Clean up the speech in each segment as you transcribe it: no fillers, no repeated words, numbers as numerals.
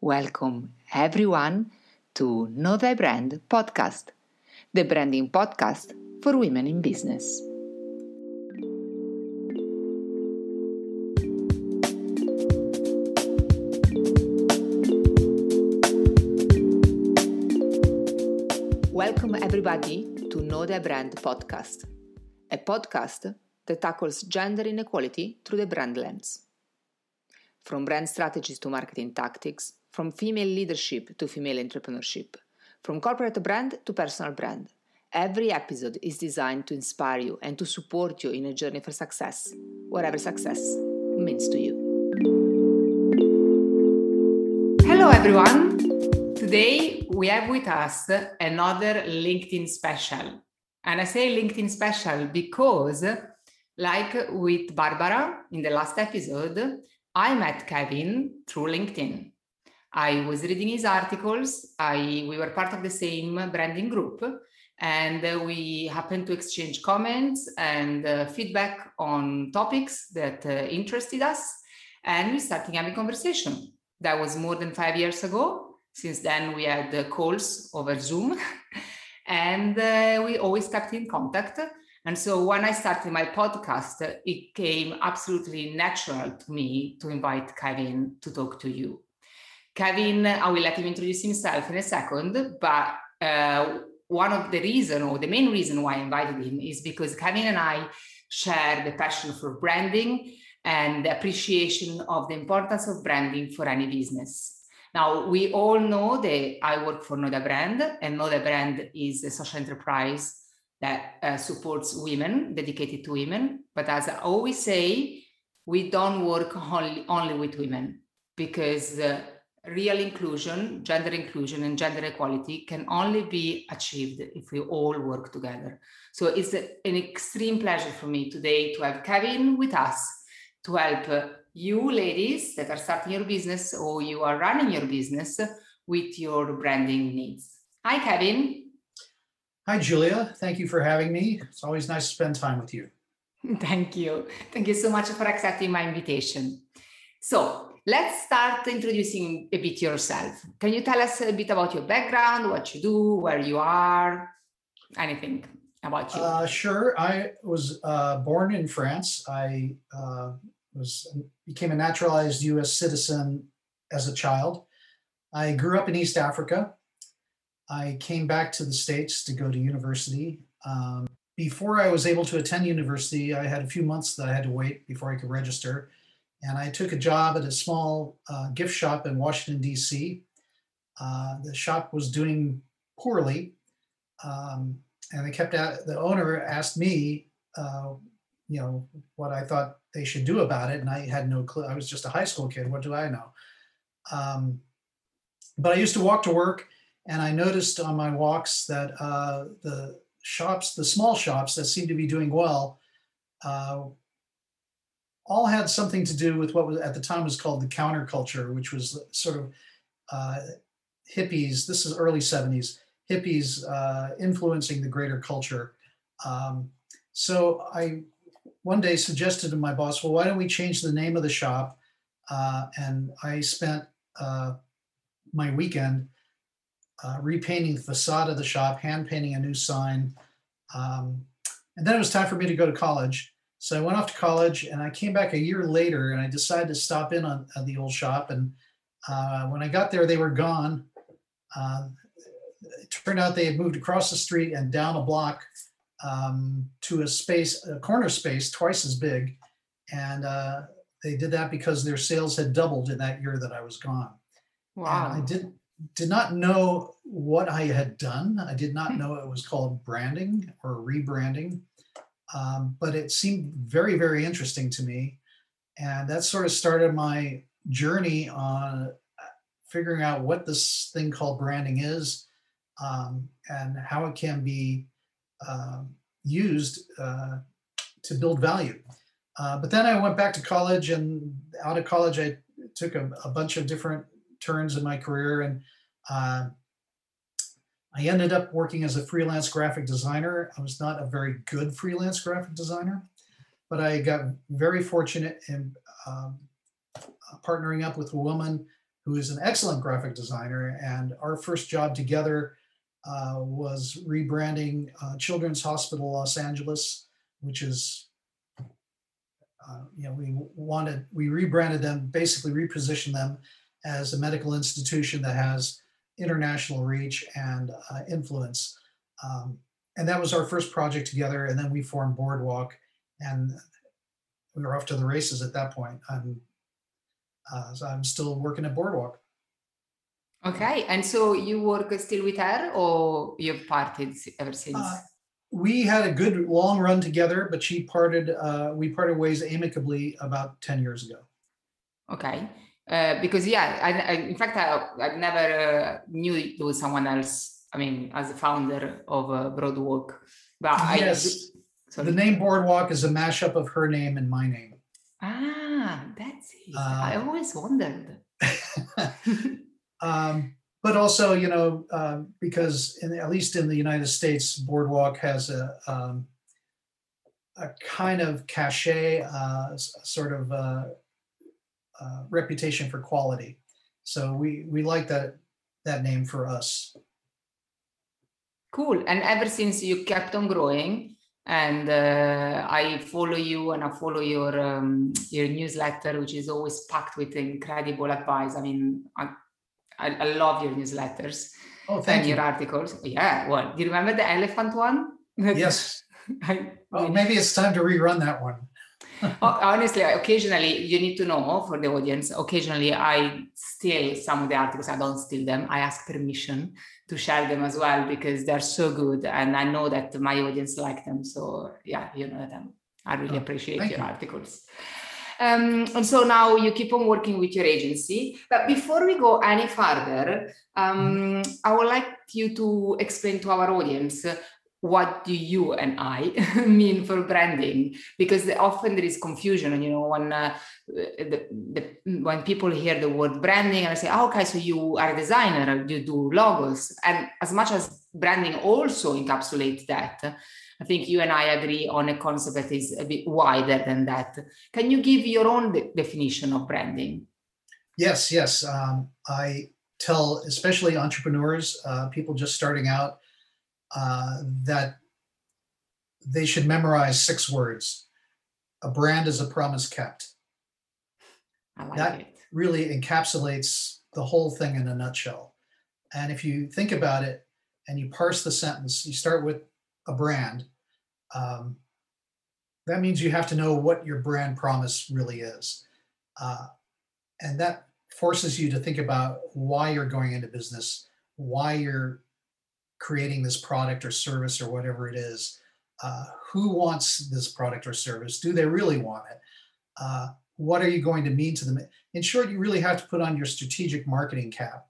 Welcome everyone to Know Thy Brand podcast, the branding podcast for women in business. Welcome everybody to Know Thy Brand podcast, a podcast that tackles gender inequality through the brand lens. From brand strategies to marketing tactics, from female leadership to female entrepreneurship, from corporate brand to personal brand, every episode is designed to inspire you and to support you in a journey for success, whatever success means to you. Hello everyone! Today we have with us another LinkedIn special. And I say LinkedIn special because, like with Barbara in the last episode, I met Kevin through LinkedIn. I was reading his articles. We were part of the same branding group, and we happened to exchange comments and feedback on topics that interested us. And we started having a conversation. That was more than 5 years ago. Since then, we had calls over Zoom, and we always kept in contact. And so when I started my podcast, it came absolutely natural to me to invite Kevin to talk to you. Kevin, I will let him introduce himself in a second, but one of the reasons, or the main reason why I invited him, is because Kevin and I share the passion for branding and the appreciation of the importance of branding for any business. Now, we all know that I work for Know Thy Brand, and Know Thy Brand is a social enterprise that supports women, dedicated to women. But as I always say, we don't work only with women, because real inclusion, gender inclusion and gender equality can only be achieved if we all work together. So it's an extreme pleasure for me today to have Kevin with us to help you ladies that are starting your business or you are running your business with your branding needs. Hi, Kevin. Hi, Julia. Thank you for having me. It's always nice to spend time with you. Thank you. Thank you so much for accepting my invitation. So let's start introducing a bit yourself. Can you tell us a bit about your background, what you do, where you are, anything about you? Sure. I was born in France. I became a naturalized U.S. citizen as a child. I grew up in East Africa. I came back to the States to go to university. Before I was able to attend university, I had a few months that I had to wait before I could register. And I took a job at a small gift shop in Washington, D.C. The shop was doing poorly. And the owner asked me, what I thought they should do about it. And I had no clue. I was just a high school kid. What do I know? But I used to walk to work. And I noticed on my walks that the small shops that seemed to be doing well, all had something to do with what was at the time was called the counterculture, which was sort of hippies. This is early 70s, hippies influencing the greater culture. So I one day suggested to my boss, well, why don't we change the name of the shop? And I spent my weekend repainting the facade of the shop, hand painting a new sign. And then it was time for me to go to college. So I went off to college and I came back a year later and I decided to stop in on the old shop. And when I got there, they were gone. It turned out they had moved across the street and down a block to a corner space twice as big. And they did that because their sales had doubled in that year that I was gone. Wow. And I did not know what I had done. I did not know it was called branding or rebranding, but it seemed very, very interesting to me. And that sort of started my journey on figuring out what this thing called branding is and how it can be used to build value. But then I went back to college, and out of college, I took a bunch of different turns in my career, and I ended up working as a freelance graphic designer. I was not a very good freelance graphic designer, but I got very fortunate in partnering up with a woman who is an excellent graphic designer. And our first job together was rebranding Children's Hospital Los Angeles, which is, we rebranded them, basically repositioned them as a medical institution that has international reach and influence. And that was our first project together. And then we formed Boardwalk, and we were off to the races at that point. So I'm still working at Boardwalk. Okay, and so you work still with her, or you've parted ever since? We had a good long run together, but we parted ways amicably about 10 years ago. Okay, because in fact, I never knew there was someone else. I mean, as a founder of Boardwalk, but yes, the name Boardwalk is a mashup of her name and my name. Ah, that's it. I always wondered. But also, because at least in the United States, Boardwalk has a kind of cachet, sort of reputation for quality. So we like that name for us. Cool. And ever since you kept on growing, and I follow you and I follow your newsletter, which is always packed with incredible advice. I mean, I love your newsletters. Oh, thank you. Your articles. Yeah. Well, do you remember the elephant one? Yes. Maybe it's time to rerun that one. Honestly, occasionally, you need to know for the audience, occasionally I steal some of the articles. I don't steal them. I ask permission to share them as well, because they're so good. And I know that my audience like them. So yeah, I really appreciate your articles. And so now you keep on working with your agency. But before we go any further, I would like you to explain to our audience, what do you and I mean for branding? Because often there is confusion, and when people hear the word branding, and I say, okay, so you are a designer, you do logos, and as much as branding also encapsulates that, I think you and I agree on a concept that is a bit wider than that. Can you give your own definition of branding? Yes. I tell, especially entrepreneurs, people just starting out, that they should memorize 6 words. A brand is a promise kept. I like that it. Really encapsulates the whole thing in a nutshell. And if you think about it and you parse the sentence, you start with a brand. That means you have to know what your brand promise really is. And that forces you to think about why you're going into business, why you're creating this product or service or whatever it is. Who wants this product or service? Do they really want it? What are you going to mean to them? In short, you really have to put on your strategic marketing cap,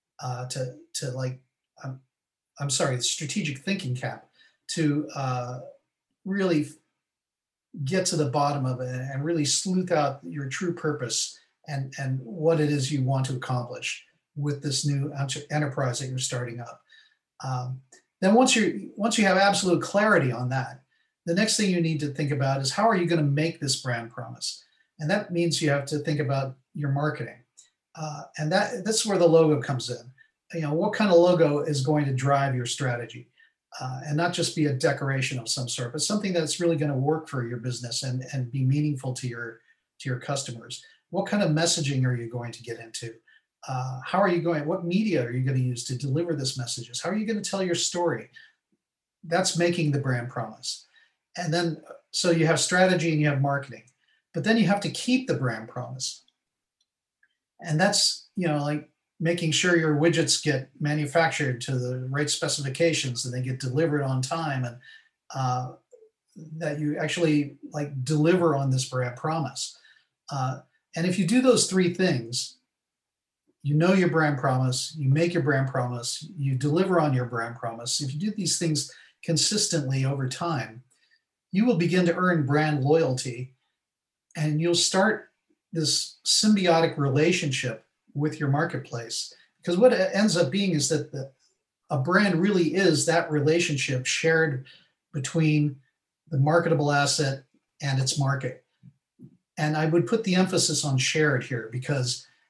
strategic thinking cap, to really get to the bottom of it and really sleuth out your true purpose and what it is you want to accomplish with this new enterprise that you're starting up. Then once you have absolute clarity on that, the next thing you need to think about is, how are you going to make this brand promise? And that means you have to think about your marketing. And that's where the logo comes in. What kind of logo is going to drive your strategy? And not just be a decoration of some sort, but something that's really going to work for your business and be meaningful to your customers. What kind of messaging are you going to get into? What media are you going to use to deliver this messages? How are you going to tell your story? That's making the brand promise. And then, so you have strategy and you have marketing, but then you have to keep the brand promise. And that's, like making sure your widgets get manufactured to the right specifications and they get delivered on time, and that you actually deliver on this brand promise. And if you do those 3 things, you know your brand promise, you make your brand promise, you deliver on your brand promise. If you do these things consistently over time, you will begin to earn brand loyalty, and you'll start this symbiotic relationship with your marketplace. Because what it ends up being is that a brand really is that relationship shared between the marketable asset and its market. And I would put the emphasis on shared here, because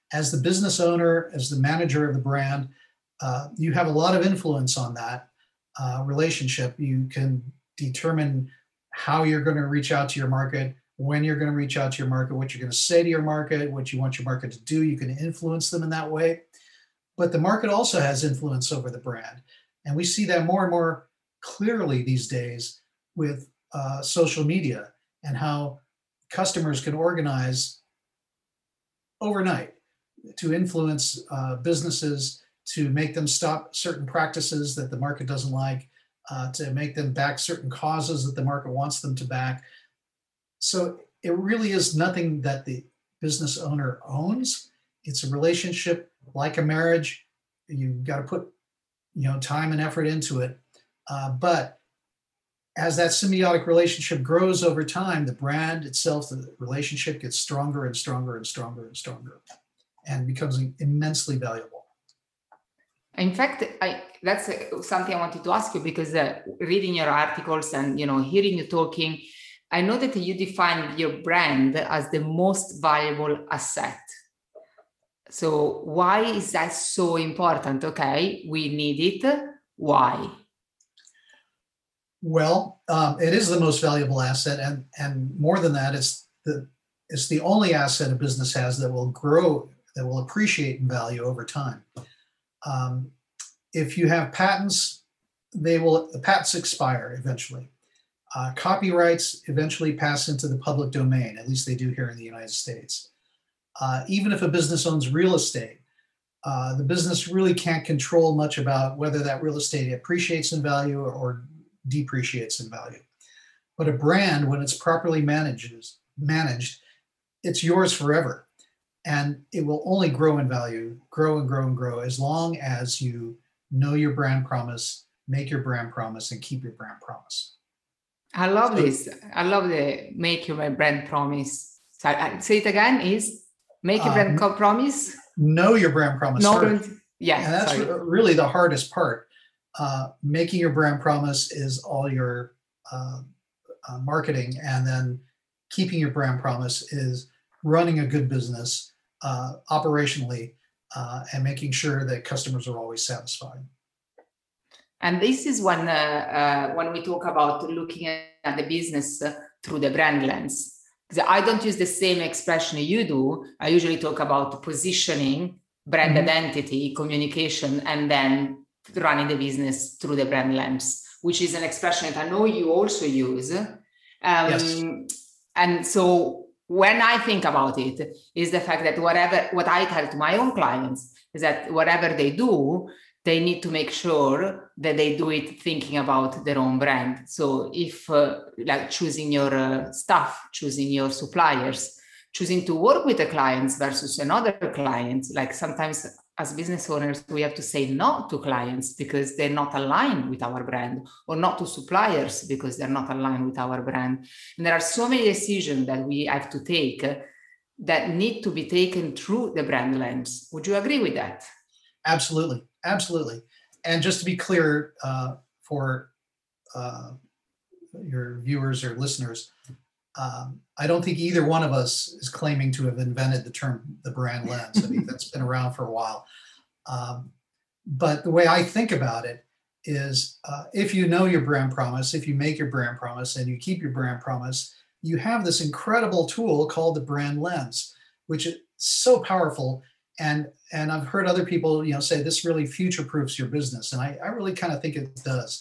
as the business owner, as the manager of the brand, you have a lot of influence on that relationship. You can determine how you're going to reach out to your market, when you're going to reach out to your market, what you're going to say to your market, what you want your market to do. You can influence them in that way. But the market also has influence over the brand. And we see that more and more clearly these days with social media and how customers can organize overnight to influence businesses, to make them stop certain practices that the market doesn't like, to make them back certain causes that the market wants them to back. So it really is nothing that the business owner owns. It's a relationship like a marriage. You've got to put time and effort into it. But as that symbiotic relationship grows over time, the brand itself, the relationship gets stronger and stronger and stronger and stronger and becomes immensely valuable. In fact, that's something I wanted to ask you, because reading your articles and hearing you talking, I know that you define your brand as the most valuable asset. So why is that so important? Okay, we need it. Why? Well, it is the most valuable asset, and more than that, it's the only asset a business has that will grow, that will appreciate in value over time. If you have patents, the patents expire eventually. Copyrights eventually pass into the public domain, at least they do here in the United States. Even if a business owns real estate, the business really can't control much about whether that real estate appreciates in value or depreciates in value. But a brand, when it's properly managed, it's yours forever. And it will only grow in value, grow and grow and grow, as long as you know your brand promise, make your brand promise, and keep your brand promise. I love this. I love the make your brand promise. Say it again, is make your brand promise? Know your brand promise. Yeah. And that's really the hardest part. Making your brand promise is all your marketing, and then keeping your brand promise is running a good business operationally and making sure that customers are always satisfied. And this is when we talk about looking at the business through the brand lens. Because I don't use the same expression you do. I usually talk about positioning, brand identity, communication, and then running the business through the brand lens, which is an expression that I know you also use. Yes. And so when I think about it, is the fact that what I tell to my own clients is that whatever they do, they need to make sure that they do it thinking about their own brand. So if like choosing your staff, choosing your suppliers, choosing to work with the clients versus another client, like sometimes as business owners, we have to say no to clients because they're not aligned with our brand, or not to suppliers because they're not aligned with our brand. And there are so many decisions that we have to take that need to be taken through the brand lens. Would you agree with that? Absolutely. Absolutely. And just to be clear for your viewers or listeners, I don't think either one of us is claiming to have invented the brand lens. I mean, that's been around for a while. But the way I think about it is if you know your brand promise, if you make your brand promise and you keep your brand promise, you have this incredible tool called the brand lens, which is so powerful. And I've heard other people, say this really future-proofs your business. And I really kind of think it does.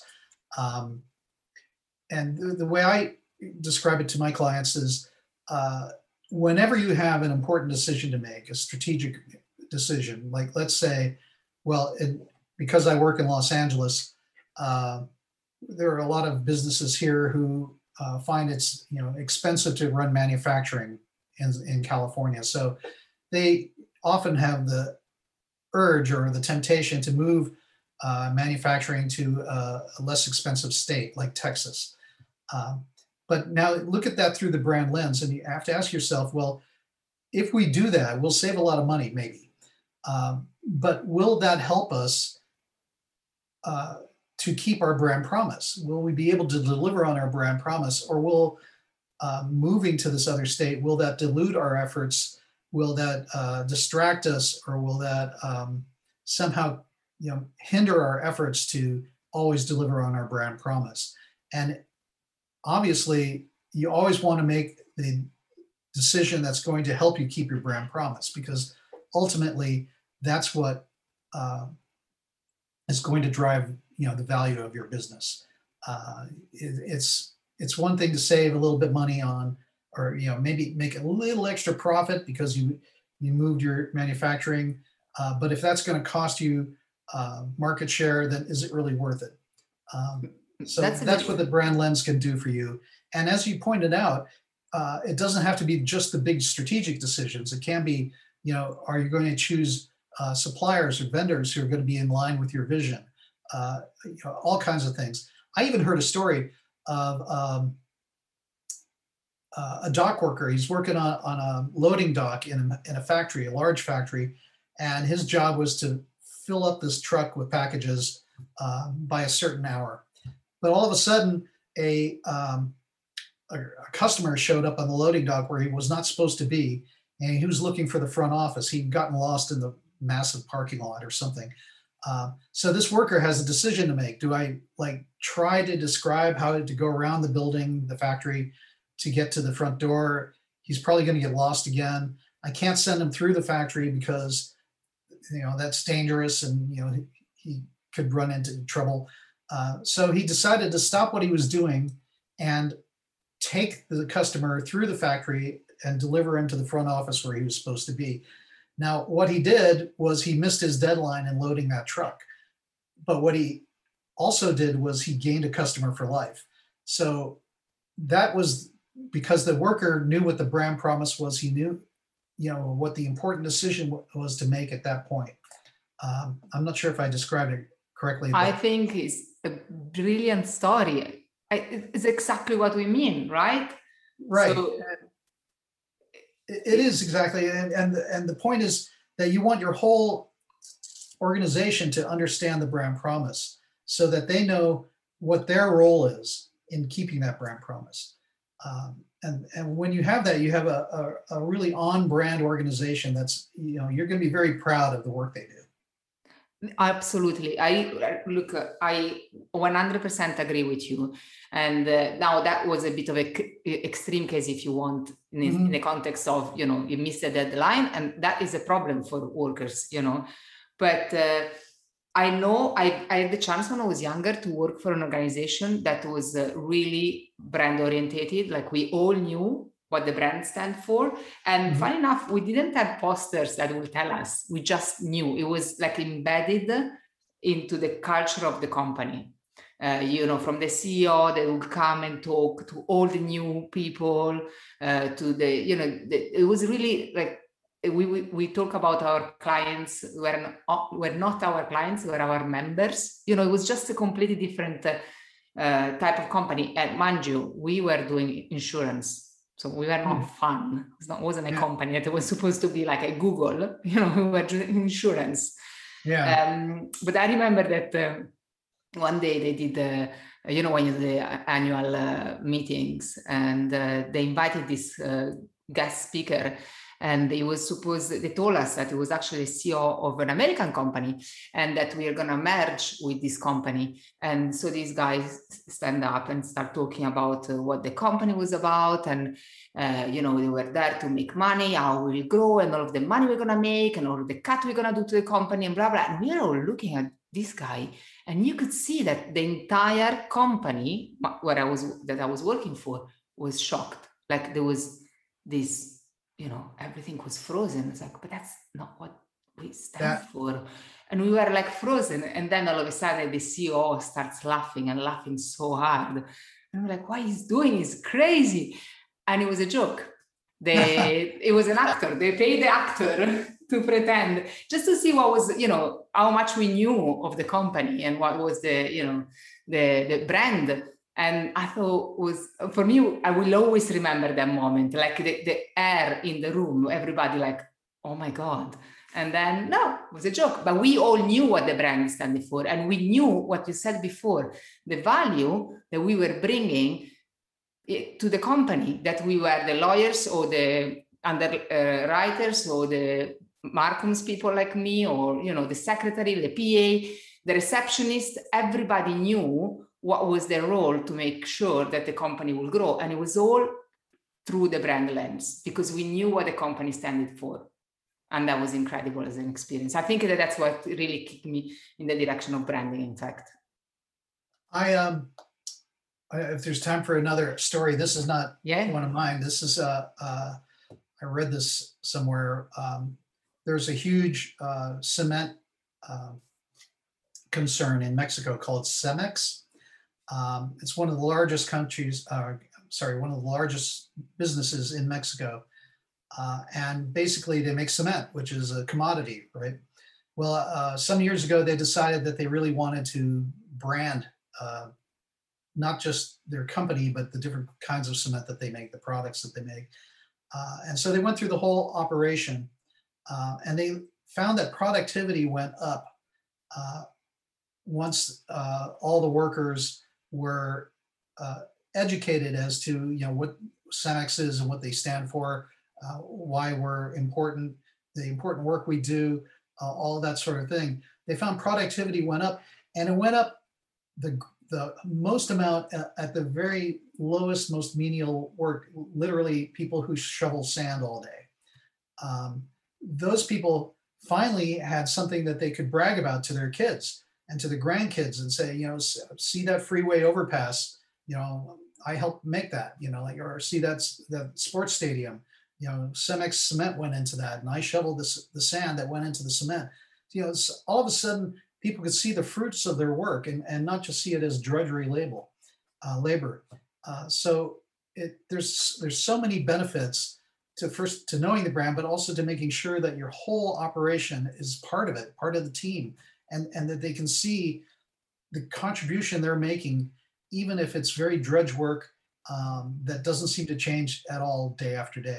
And the way I describe it to my clients is whenever you have an important decision to make, a strategic decision, like let's say, because I work in Los Angeles, there are a lot of businesses here who find it's expensive to run manufacturing in California. So they often have the urge or the temptation to move manufacturing to a less expensive state like Texas. But now look at that through the brand lens, and you have to ask yourself, well, if we do that, we'll save a lot of money, maybe. But will that help us to keep our brand promise? Will we be able to deliver on our brand promise, or will moving to this other state, will that dilute our efforts will that distract us, or will that somehow hinder our efforts to always deliver on our brand promise? And obviously, you always want to make the decision that's going to help you keep your brand promise, because ultimately that's what is going to drive the value of your business. It's one thing to save a little bit money on, or maybe make a little extra profit because you moved your manufacturing, but if that's going to cost you market share, then is it really worth it? So that's what the brand lens can do for you. And as you pointed out, it doesn't have to be just the big strategic decisions. It can be, are you going to choose suppliers or vendors who are going to be in line with your vision? All kinds of things. I even heard a story of a dock worker. He's working on a loading dock in a factory, a large factory, and his job was to fill up this truck with packages by a certain hour. But all of a sudden, a customer showed up on the loading dock where he was not supposed to be, and he was looking for the front office. He'd gotten lost in the massive parking lot or something. So this worker has a decision to make. Do I try to describe how to go around the building, the factory, to get to the front door? He's probably going to get lost again. I can't send him through the factory because that's dangerous, and he could run into trouble. So he decided to stop what he was doing and take the customer through the factory and deliver him to the front office where he was supposed to be. Now, what he did was he missed his deadline in loading that truck. But what he also did was he gained a customer for life. So that was because the worker knew what the brand promise was. He knew, what the important decision was to make at that point. I'm not sure if I described it correctly. I think it's a brilliant story. It's exactly what we mean, right? Right. So, it is exactly, and the point is that you want your whole organization to understand the brand promise, so that they know what their role is in keeping that brand promise. And when you have that, you have a really on-brand organization that's you're going to be very proud of the work they do. Absolutely. I 100% agree with you. And now that was a bit of an extreme case, if you want, in the context of, you missed the deadline, and that is a problem for workers, But I know I had the chance when I was younger to work for an organization that was really brand orientated. Like, we all knew what the brand stand for. And funny enough, we didn't have posters that will tell us. We just knew. It was like embedded into the culture of the company. From the CEO, they would come and talk to all the new people, it was really like, we talk about our clients were not our clients, were our members. It was just a completely different type of company. And mind you, we were doing insurance. So we were not fun. It wasn't a company that was supposed to be like a Google, we were doing insurance. Yeah. But I remember that one day they did, when you do the annual meetings, and they invited this guest speaker. And they told us that it was actually a CEO of an American company, and that we are going to merge with this company. And so these guys stand up and start talking about what the company was about. And, they were there to make money, how we will grow, and all of the money we're going to make, and all of the cut we're going to do to the company, and blah, blah. And we are all looking at this guy, and you could see that the entire company that I was working for was shocked. Like, there was this, everything was frozen. It's like, but that's not what we stand for. And we were like frozen. And then all of a sudden the CEO starts laughing, and laughing so hard. And we're like, what he's doing is crazy. And it was a joke. It was an actor. They paid the actor to pretend, just to see what was, how much we knew of the company and what was the brand. And I thought for me, I will always remember that moment, like the air in the room, everybody like, oh my God. And then, no, it was a joke. But we all knew what the brand standed for. And we knew what you said before, the value that we were bringing to the company, that we were the lawyers or the underwriters or the Markham's people like me, or the secretary, the PA, the receptionist, everybody knew what was their role to make sure that the company will grow. And it was all through the brand lens, because we knew what the company standed for. And that was incredible as an experience. I think that's what really kicked me in the direction of branding, in fact. If there's time for another story, this is not one of mine. This is, I read this somewhere. There's a huge cement concern in Mexico called Cemex. It's one of the largest one of the largest businesses in Mexico. And basically they make cement, which is a commodity, right? Well, some years ago, they decided that they really wanted to brand not just their company, but the different kinds of cement that they make, the products that they make. And so they went through the whole operation, and they found that productivity went up once all the workers were educated as to what Cemex is and what they stand for, why we're important, the important work we do, all that sort of thing. They found productivity went up, and it went up the most amount at the very lowest, most menial work, literally people who shovel sand all day. Those people finally had something that they could brag about to their kids and to the grandkids and say, see that freeway overpass, I helped make that, or see that sports stadium, Cemex cement went into that, and I shoveled the sand that went into the cement. All of a sudden, people could see the fruits of their work and not just see it as drudgery labor. So there's so many benefits to knowing the brand, but also to making sure that your whole operation is part of it, part of the team, and that they can see the contribution they're making, even if it's very drudge work that doesn't seem to change at all day after day.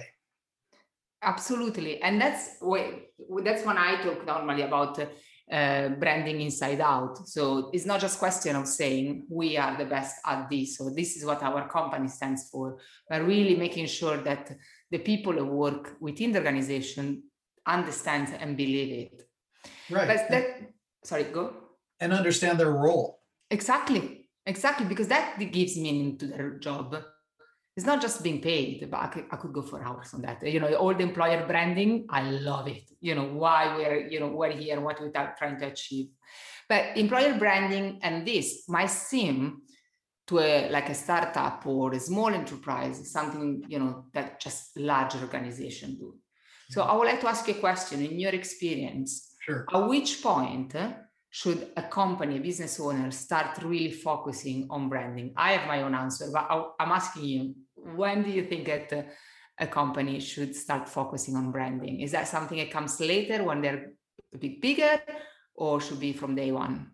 Absolutely. And that's when I talk normally about branding inside out. So it's not just a question of saying we are the best at this, or this is what our company stands for, but really making sure that the people who work within the organization understand and believe it. Right. Sorry, go. And understand their role. Exactly, because that gives meaning to their job. It's not just being paid, but I could go for hours on that. All the employer branding, I love it. Why we're here, what we're trying to achieve. But employer branding and this might seem to like a startup or a small enterprise, something, that just large organizations do. So I would like to ask you a question. In your experience, sure, at which point should a company, a business owner, start really focusing on branding? I have my own answer, but I'm asking you, when do you think that a company should start focusing on branding? Is that something that comes later when they're a bit bigger, or should be from day one?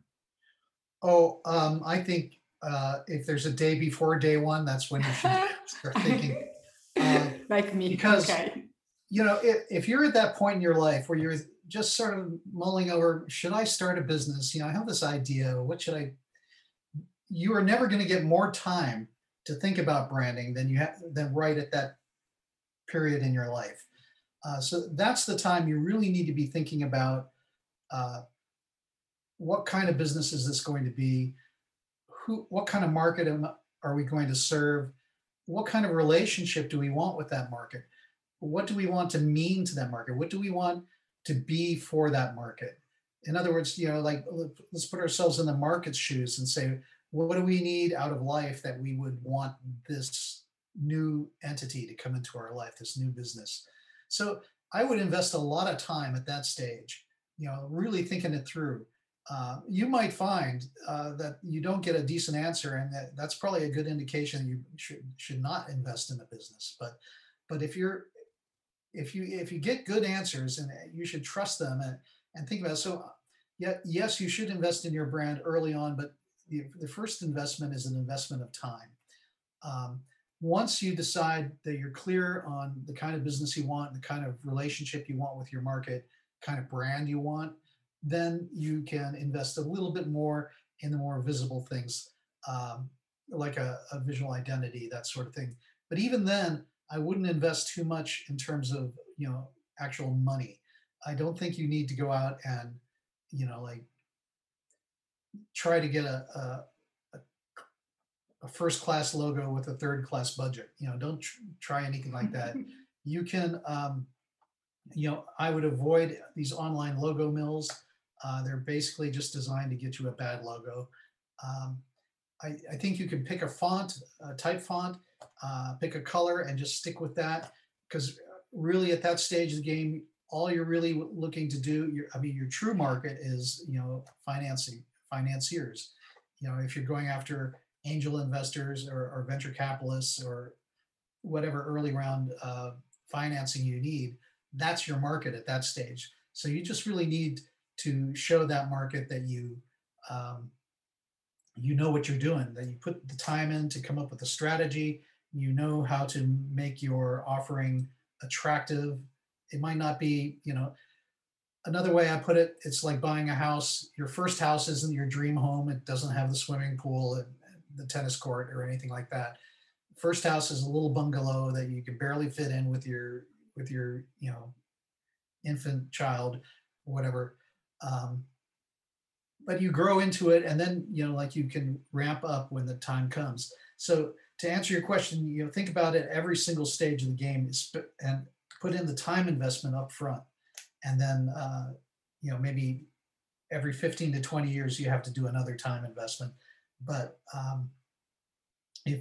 I think if there's a day before day one, that's when you should start thinking. Like me. Because, okay. If you're at that point in your life where you're just sort of mulling over, should I start a business? I have this idea, you are never going to get more time to think about branding than right at that period in your life. So that's the time you really need to be thinking about what kind of business is this going to be? What kind of market are we going to serve? What kind of relationship do we want with that market? What do we want to mean to that market? What do we want to be for that market? In other words, let's put ourselves in the market's shoes and say, what do we need out of life that we would want this new entity to come into our life, this new business? So I would invest a lot of time at that stage, really thinking it through. You might find that you don't get a decent answer, and that's probably a good indication you should not invest in a business. But if you get good answers, and you should trust them and think about it. So yes, you should invest in your brand early on, but the first investment is an investment of time. Once you decide that you're clear on the kind of business you want, the kind of relationship you want with your market, kind of brand you want, then you can invest a little bit more in the more visible things, like a visual identity, that sort of thing. But even then, I wouldn't invest too much in terms of, actual money. I don't think you need to go out and, like try to get a first class logo with a third class budget. Don't try anything like that. You can, I would avoid these online logo mills. They're basically just designed to get you a bad logo. Um, I think you can pick a font, a type font, pick a color, and just stick with that. Because really, at that stage of the game, all you're really looking to do, your true market is, financiers. If you're going after angel investors or venture capitalists or whatever early round financing you need, that's your market at that stage. So you just really need to show that market that you know what you're doing, that you put the time in to come up with a strategy, you know how to make your offering attractive. It might not be, another way I put it, it's like buying a house. Your first house isn't your dream home. It doesn't have the swimming pool and the tennis court or anything like that. First house is a little bungalow that you can barely fit in with your infant child, whatever. But you grow into it, and then like you can ramp up when the time comes. So to answer your question, think about it every single stage of the game and put in the time investment up front, and then maybe every 15 to 20 years you have to do another time investment. But if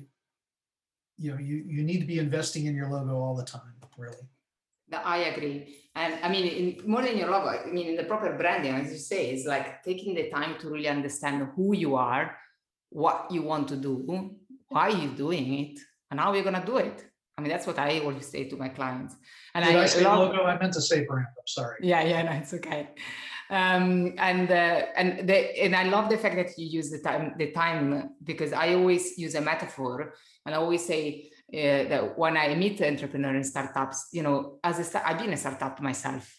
you need to be investing in your logo all the time, really. I agree. And I mean, more than your logo, I mean, in the proper branding, as you say, is like taking the time to really understand who you are, what you want to do, why you're doing it, and how you're going to do it. I mean, that's what I always say to my clients. And Did I say logo? I meant to say brand. I'm sorry. Yeah, no, it's okay. And I love the fact that you use the time, because I always use a metaphor, and I always say that when I meet entrepreneurs and startups, I've been a startup myself,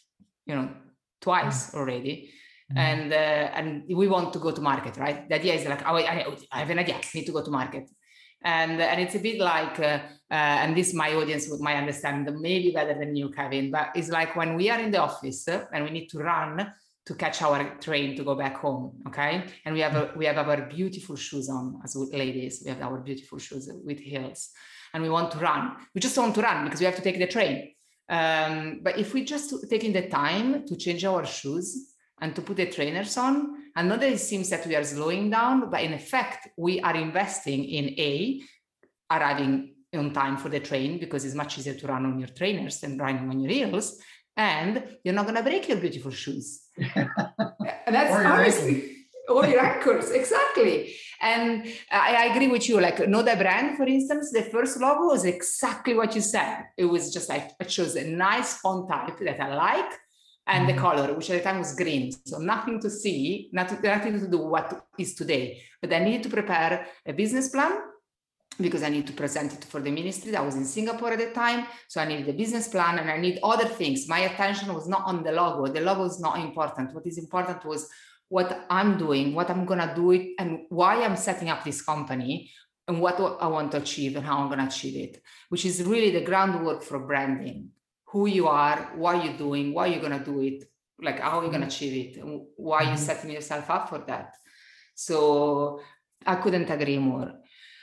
twice already. Mm-hmm. And we want to go to market, right? The idea is like, I have an idea, I need to go to market. And it's a bit like, and this my audience would might understand maybe better than you, Kevin, but it's like when we are in the office and we need to run to catch our train to go back home, okay? And we have our beautiful shoes on as ladies. We have our beautiful shoes with heels, and we want to run. We just want to run because we have to take the train. But if we just taking the time to change our shoes and to put the trainers on, and not that it seems that we are slowing down, but in effect, we are investing in arriving on time for the train, because it's much easier to run on your trainers than running on your heels, and you're not going to break your beautiful shoes. And that's honestly, or your ankles, exactly. And I agree with you. Like Know the Brand, for instance, the first logo was exactly what you said. It was just like, it shows a nice font type that I like, and the color, which at the time was green. So nothing to see, nothing to do what is today. But I needed to prepare a business plan, because I need to present it for the ministry. I was in Singapore at the time. So I needed a business plan and I need other things. My attention was not on the logo. The logo is not important. What is important was what I'm doing, what I'm going to do it, and why I'm setting up this company, and what I want to achieve and how I'm going to achieve it, which is really the groundwork for branding. Who you are, what you're doing, why you're going to do it, like how you're going to achieve it, and why you're setting yourself up for that. So I couldn't agree more.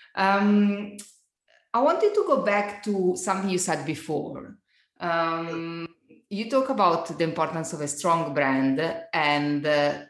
I wanted to go back to something you said before. You talk about the importance of a strong brand, and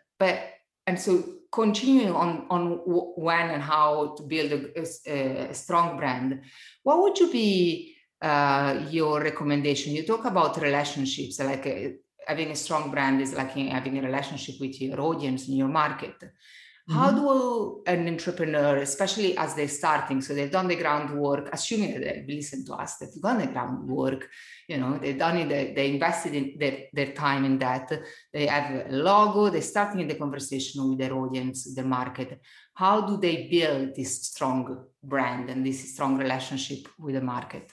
so continuing on when and how to build a strong brand. What would you be your recommendation? You talk about relationships, like having a strong brand is like having a relationship with your audience in your market. How do an entrepreneur, especially as they're starting, so they've done the groundwork, assuming that they've listened to us, they've done the groundwork, they've done it, they invested in their time in that, they have a logo, they're starting the conversation with their audience, their market. How do they build this strong brand and this strong relationship with the market?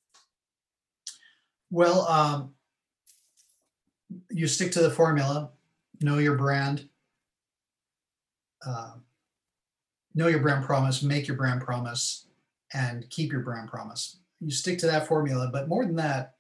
Well, you stick to the formula, know your brand. Know your brand promise, make your brand promise, and keep your brand promise. you stick to that formula. But more than that,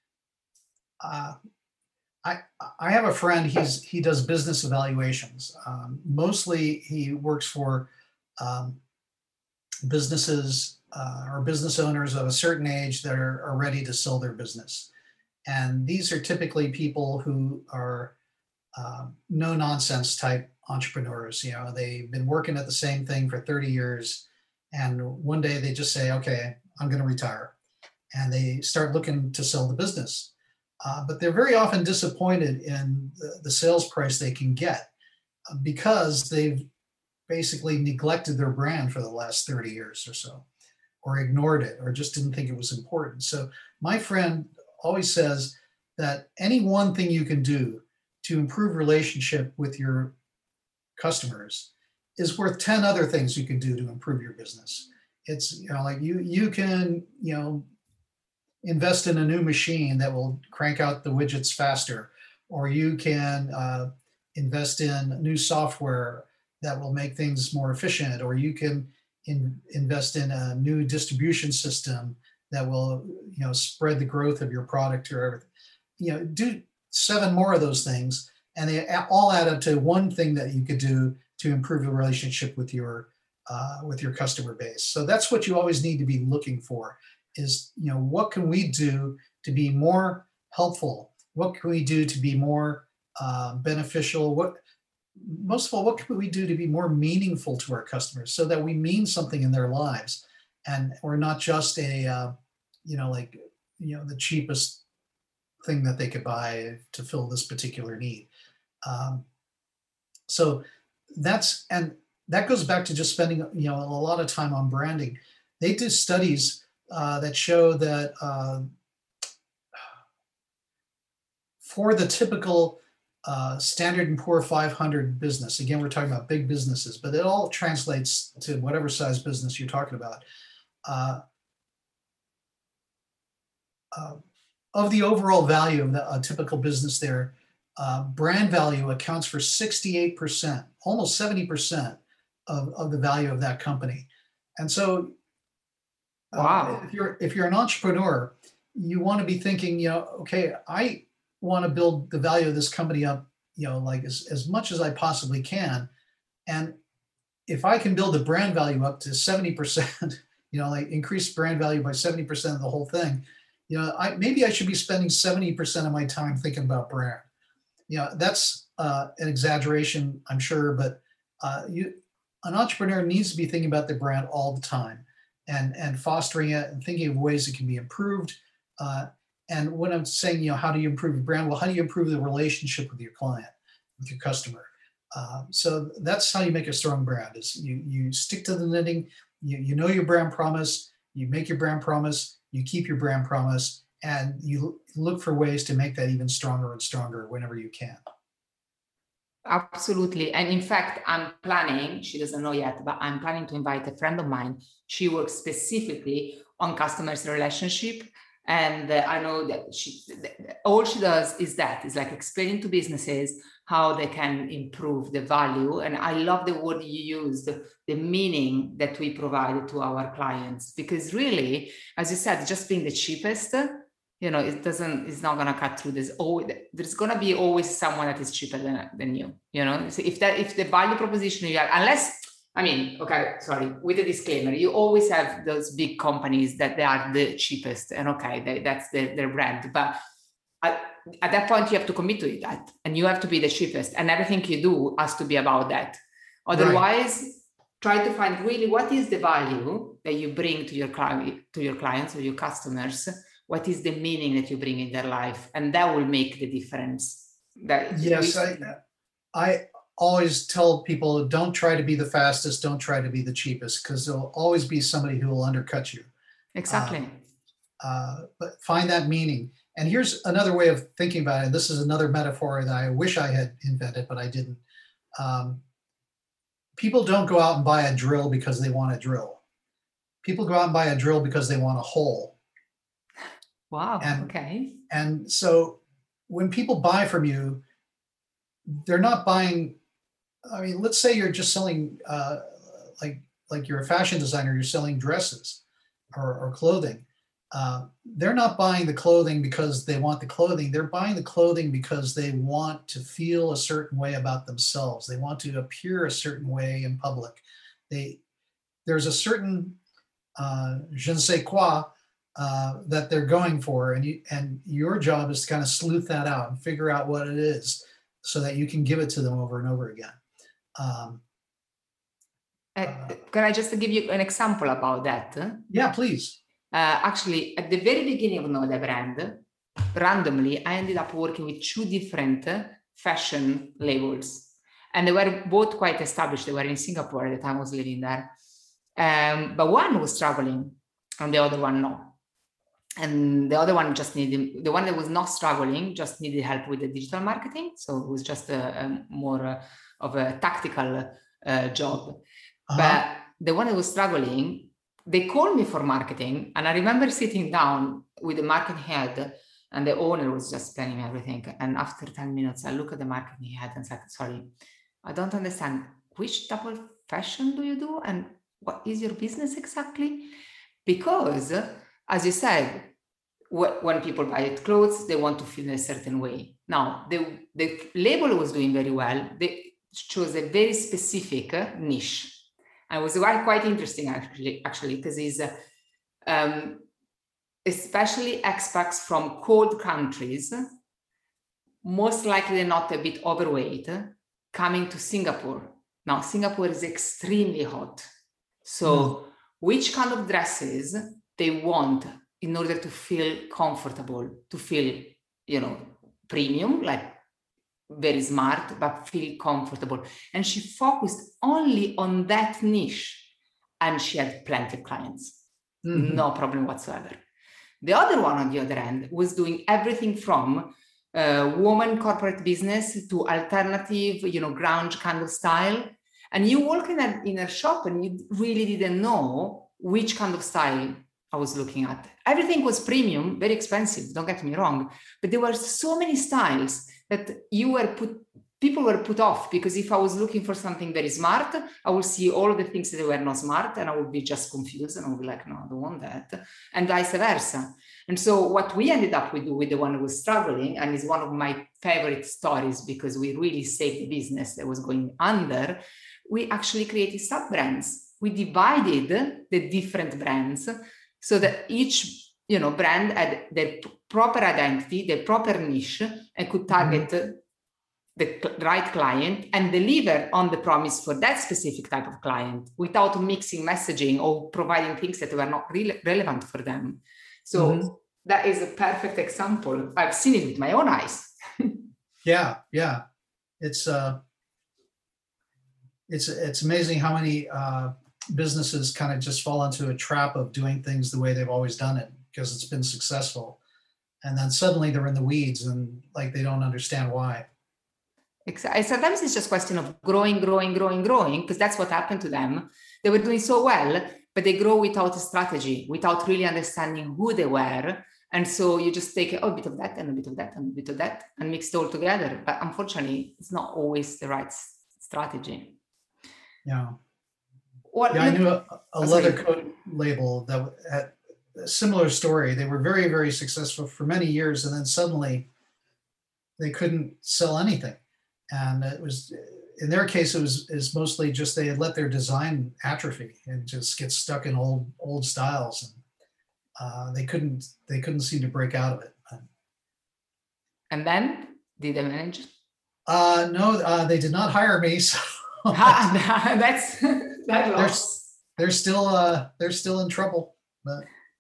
uh, I I have a friend. He does business evaluations. Mostly, he works for um, businesses or business owners of a certain age that are ready to sell their business. And these are typically people who are no nonsense type entrepreneurs. You know, they've been working at the same thing for 30 years. And one day they just say, okay, I'm going to retire. And they start looking to sell the business. But they're very often disappointed in the sales price they can get because they've basically neglected their brand for the last 30 years or so, or ignored it, or just didn't think it was important. So my friend always says that any one thing you can do to improve relationship with your customers is worth 10 other things you can do to improve your business. It's, you know, like you can, you know, invest in a new machine that will crank out the widgets faster, or you can invest in new software that will make things more efficient, or you can invest in a new distribution system that will, you know, spread the growth of your product or everything. You know, do 7 more of those things, and they all add up to one thing that you could do to improve the relationship with your customer base. So that's what you always need to be looking for is, you know, what can we do to be more helpful? What can we do to be more beneficial? What, most of all, what can we do to be more meaningful to our customers so that we mean something in their lives, and we're not just a you know, like, you know, the cheapest thing that they could buy to fill this particular need. Um, so that goes back to just spending, you know, a lot of time on branding. They do studies that show that for the typical Standard and Poor 500 business, again, we're talking about big businesses, but it all translates to whatever size business you're talking about. Uh, uh, of the overall value of a typical business there, brand value accounts for 68%, almost 70% of the value of that company. And so Wow. if you're an entrepreneur, you want to be thinking, you know, okay, I want to build the value of this company up, you know, like as much as I possibly can. And if I can build the brand value up to 70%, you know, like increase brand value by 70% of the whole thing, you know, maybe I should be spending 70% of my time thinking about brand. You know, that's an exaggeration, I'm sure, but an entrepreneur needs to be thinking about their brand all the time, and fostering it and thinking of ways it can be improved. Uh, and when I'm saying, you know, how do you improve your brand? Well, how do you improve the relationship with your client, with your customer? So that's how you make a strong brand. Is you stick to the knitting. You know your brand promise. You make your brand promise. You keep your brand promise, and you look for ways to make that even stronger and stronger whenever you can. Absolutely. And in fact, I'm planning, she doesn't know yet, but I'm planning to invite a friend of mine. She works specifically on customers relationship. And I know that all she does is like explaining to businesses how they can improve the value. And I love the word you used, the meaning that we provide to our clients, because really, as you said, just being the cheapest, you know, it's not going to cut through this. There's going to be always someone that is cheaper than you, you know. So if the value proposition you have, unless, I mean, okay, sorry, with a disclaimer, you always have those big companies that they are the cheapest, and okay, that's their brand. But at that point, you have to commit to that, and you have to be the cheapest, and everything you do has to be about that. Otherwise, right. Try to find really what is the value that you bring to your clients or your customers. What is the meaning that you bring in their life, and that will make the difference. Yes, I always tell people, don't try to be the fastest, don't try to be the cheapest, because there'll always be somebody who will undercut you. Exactly. But find that meaning. And here's another way of thinking about it. This is another metaphor that I wish I had invented, but I didn't. People don't go out and buy a drill because they want a drill. People go out and buy a drill because they want a hole. Wow. Okay. And so when people buy from you, they're not buying. I mean, let's say you're just selling, like you're a fashion designer, you're selling dresses or clothing. they're not buying the clothing because they want the clothing. They're buying the clothing because they want to feel a certain way about themselves. They want to appear a certain way in public. There's a certain je ne sais quoi that they're going for, and your job is to kind of sleuth that out and figure out what it is, so that you can give it to them over and over again. Can I just give you an example about that? Yeah, please. Actually, at the very beginning of Know Thy Brand, randomly, I ended up working with two different fashion labels. And they were both quite established. They were in Singapore at the time I was living there. But one was struggling and the other one no. And the other one just needed, the one that was not struggling just needed help with the digital marketing. So it was just more of a tactical job. But the one that was struggling, they called me for marketing. And I remember sitting down with the marketing head, and the owner was just planning everything. And after 10 minutes, I look at the marketing head and said, sorry, I don't understand. Which type of fashion do you do? And what is your business exactly? Because, as you said, when people buy clothes, they want to feel in a certain way. Now, the label was doing very well. They chose a very specific niche. And it was quite interesting, actually, because it's especially expats from cold countries, most likely not a bit overweight, coming to Singapore. Now, Singapore is extremely hot. So which kind of dresses they want in order to feel comfortable, to feel, premium, like very smart, but feel comfortable. And she focused only on that niche, and she had plenty of clients. No problem whatsoever. The other one, on the other end, was doing everything from woman corporate business to alternative, grunge kind of style. And you walk in a shop and you really didn't know which kind of style I was looking at. Everything was premium, very expensive, don't get me wrong, but there were so many styles that people were put off, because if I was looking for something very smart, I would see all of the things that were not smart, and I would be just confused, and I would be like, no, I don't want that, and vice versa. And so what we ended up with the one who was struggling, and is one of my favorite stories because we really saved the business that was going under, we actually created sub-brands. We divided the different brands so that each brand had their proper identity, their proper niche, and could target the right client and deliver on the promise for that specific type of client without mixing messaging or providing things that were not really relevant for them. So that is a perfect example. I've seen it with my own eyes. Yeah. It's amazing how many businesses kind of just fall into a trap of doing things the way they've always done it because it's been successful. And then suddenly they're in the weeds and like they don't understand why. Exactly. Sometimes it's just a question of growing, because that's what happened to them. They were doing so well, but they grow without a strategy, without really understanding who they were. And so you just take a bit of that and a bit of that and a bit of that and mix it all together. But unfortunately, it's not always the right strategy. Yeah. I knew a leather coat label that had a similar story. They were very, very successful for many years, and then suddenly they couldn't sell anything. And it was, in their case, is mostly just they had let their design atrophy and just get stuck in old styles, and they couldn't seem to break out of it. And then did they manage? No, they did not hire me. So they're still in trouble. But.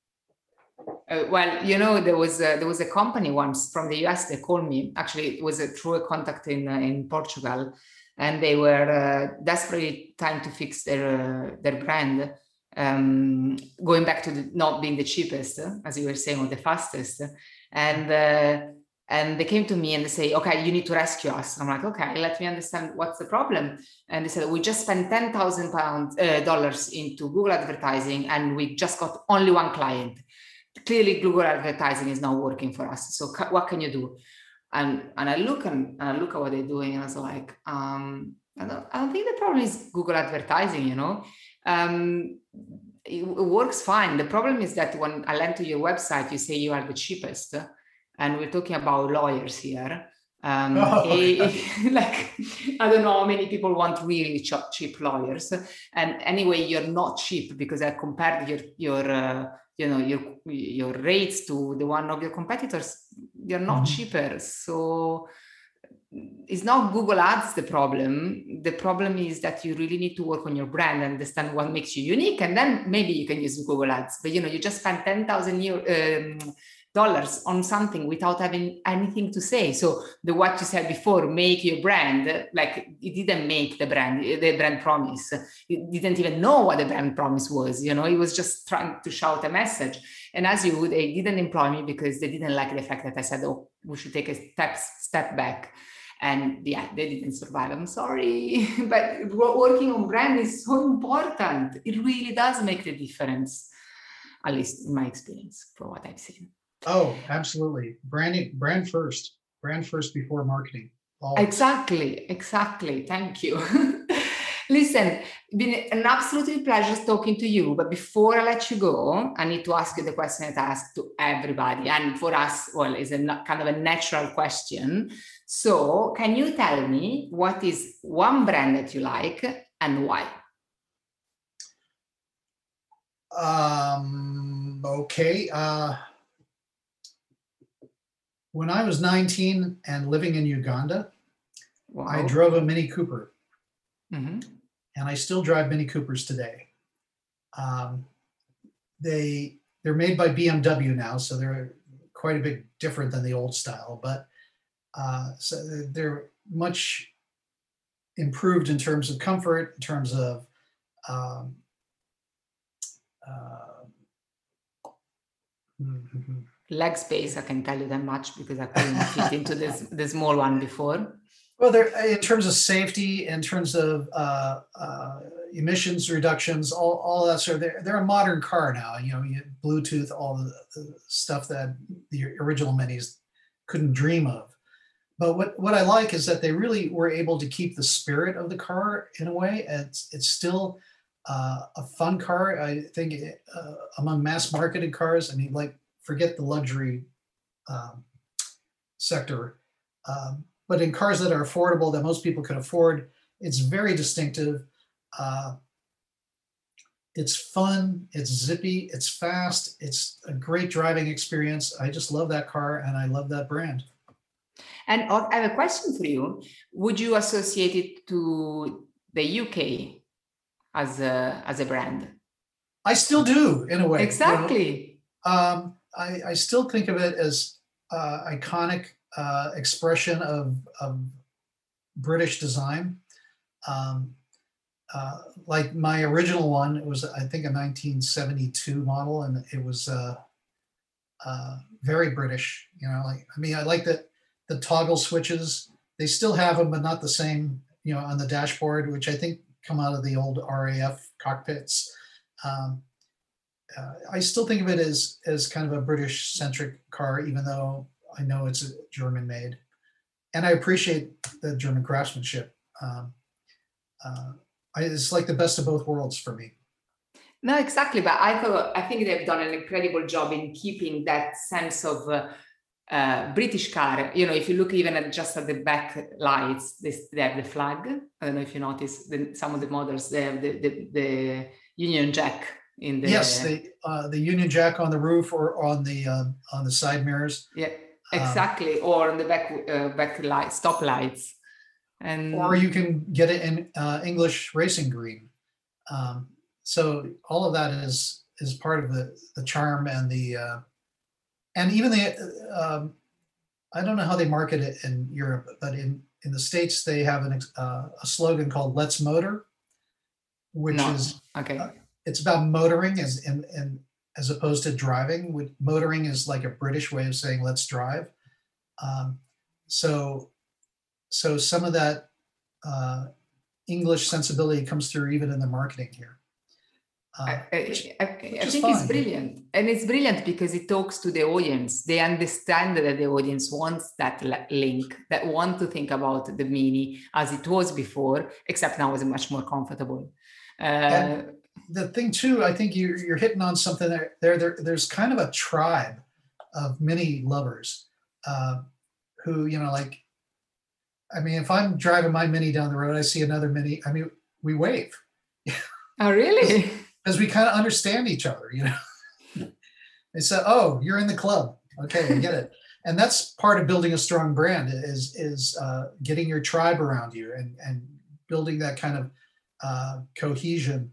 Well, there was a company once from the US. They called me. Actually, it was through a contact in Portugal, and they were desperately trying to fix their brand, going back to not being the cheapest, as you were saying, or the fastest. And they came to me and they say, okay, you need to rescue us. I'm like, okay, let me understand what's the problem. And they said, we just spent $10,000 into Google advertising, and we just got only one client. Clearly, Google advertising is not working for us. So what can you do? And I look at what they're doing, and I was like, I don't think the problem is Google advertising. it works fine. The problem is that when I land to your website, you say you are the cheapest, and we're talking about lawyers here. Like, I don't know how many people want really cheap lawyers. And anyway, you're not cheap, because I compared your rates to the one of your competitors. You're not cheaper. So it's not Google Ads the problem. The problem is that you really need to work on your brand and understand what makes you unique, and then maybe you can use Google Ads. But you just spend $10,000 on something without having anything to say. So what you said before, make your brand, like, it didn't make the brand promise. It didn't even know what the brand promise was. It was just trying to shout a message. And they didn't employ me because they didn't like the fact that I said, oh, we should take a step back. And yeah, they didn't survive. I'm sorry, but working on brand is so important. It really does make the difference, at least in my experience, from what I've seen. Oh, absolutely. Brand first before marketing. Always. Exactly. Thank you. Listen, it's been an absolute pleasure talking to you. But before I let you go, I need to ask you the question that I ask to everybody. And for us, well, it's kind of a natural question. So can you tell me what is one brand that you like and why? Okay. When I was 19 and living in Uganda, wow, I drove a Mini Cooper. And I still drive Mini Coopers today. They're made by BMW now, so they're quite a bit different than the old style, but so they're much improved in terms of comfort, in terms of leg space. I can tell you that much because I couldn't fit into the small one before. Well, they're in terms of safety, in terms of emissions reductions, all that sort of. They're a modern car now. You Bluetooth, all the stuff that the original Minis couldn't dream of. But what I like is that they really were able to keep the spirit of the car in a way. It's still a fun car. I think among mass marketed cars, I mean, like, forget the luxury sector. But in cars that are affordable, that most people can afford, it's very distinctive. It's fun, it's zippy, it's fast, it's a great driving experience. I just love that car and I love that brand. And I have a question for you. Would you associate it to the UK as a brand? I still do, in a way. Exactly. I still think of it as iconic expression of British design. Like my original one, it was, I think, a 1972 model, and it was very British. I like that the toggle switches, they still have them, but not the same, on the dashboard, which I think come out of the old RAF cockpits. I still think of it as kind of a British-centric car, even though I know it's German-made, and I appreciate the German craftsmanship. It's like the best of both worlds for me. No, exactly. But I think they've done an incredible job in keeping that sense of British car. If you look even at the back lights, they have the flag. I don't know if you notice some of the models. They have the Union Jack in the. Yes, the Union Jack on the roof or on the side mirrors. Yeah, exactly. Or on the back light, stop lights. Or you can get it in English racing green. So all of that is part of the charm and the and even the I don't know how they market it in Europe, but in the States they have a slogan called "Let's Motor," which is okay. It's about motoring as opposed to driving. Motoring is like a British way of saying "let's drive." So some of that English sensibility comes through even in the marketing here. I think it's brilliant. And it's brilliant because it talks to the audience. They understand that the audience wants that link, that want to think about the Mini as it was before, except now it's much more comfortable. the thing too, I think you're hitting on something there's kind of a tribe of mini lovers who, like, I mean, if I'm driving my Mini down the road, I see another Mini, I mean, we wave. Oh, really? Because we kind of understand each other, They say, oh, you're in the club. Okay, I get it. And that's part of building a strong brand is getting your tribe around you and building that kind of cohesion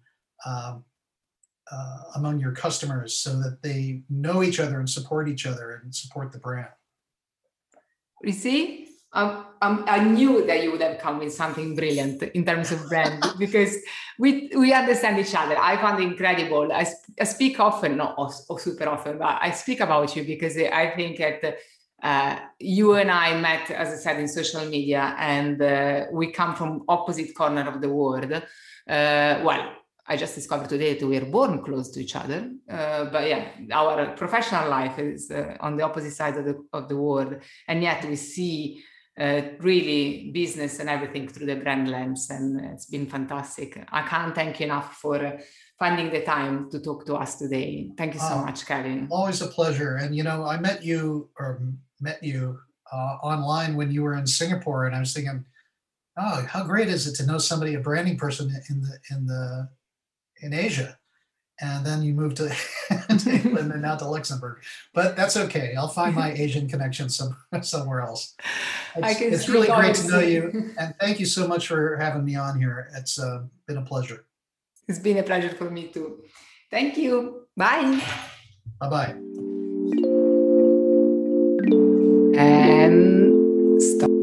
among your customers so that they know each other and support each other and support the brand. You see, I knew that you would have come with something brilliant in terms of brand because we understand each other. I found it incredible. I speak often, not super often, but I speak about you because I think that you and I met, as I said, in social media, and we come from opposite corner of the world. Well, I just discovered today that we were born close to each other, but yeah, our professional life is on the opposite side of the world, and yet we see really business and everything through the brand lens, and it's been fantastic. I can't thank you enough for finding the time to talk to us today. Thank you so much, Kevin. Always a pleasure. And I met you online when you were in Singapore, and I was thinking, oh, how great is it to know somebody, a branding person in Asia, and then you moved to England and now to Luxembourg. But that's okay. I'll find my Asian connection somewhere else. It's really great to know you, and thank you so much for having me on here. It's been a pleasure. It's been a pleasure for me too. Thank you. Bye. Bye-bye. And stop.